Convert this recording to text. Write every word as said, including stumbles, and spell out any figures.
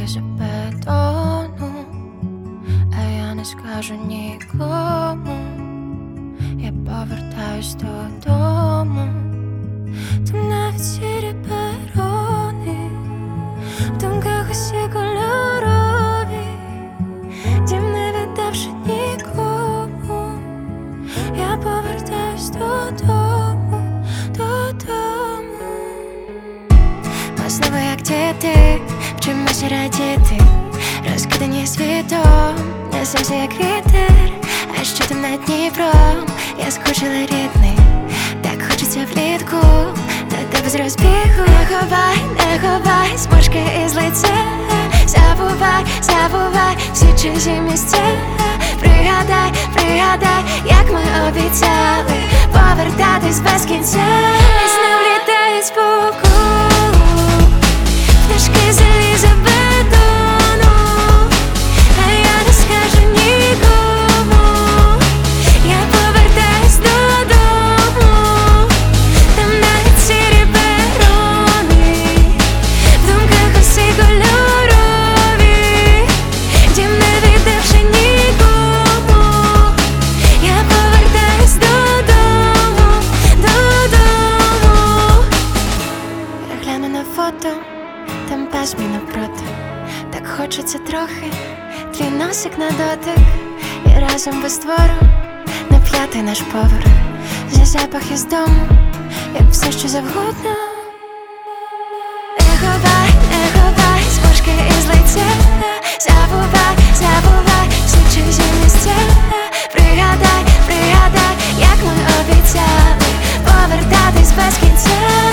із бетону, а я не скажу нікому. Я повертаюсь додому. Там навіть сірі перони, в думках усі кольорові, дім не віддавши нікому. Я повертаюсь додому, додому. Ми знову як діти, вчимося радіти, розкидані світом, несемося як вітер. А що там над Дніпром? Я скучила, рідний, так хочеться влітку до тебе з розбігу. Не ховай, не ховай смужки із лиця, забувай, забувай всі чужі місця. Пригадай, пригадай, як ми обіцяли повертатись без кінця. І знов літають по колу пташки заліза бетону, а я не скажу нікому. Я повертаюсь додому. Там навіть сірі перони, в думках усі кольорові, дім не віддавши нікому. Я повертаюсь додому, додому. Я гляну на фото, там пес мій навпроти. Так хочеться трохи, твій носик на дотик, і разом без двору на п'ятий наш поверх. Зі запах із дому, як все, що завгодно. Не ховай, не ховай смужки із лиця, забувай, забувай всі чужі місця. Пригадай, пригадай, як ми обіцяли повертатись без кінця.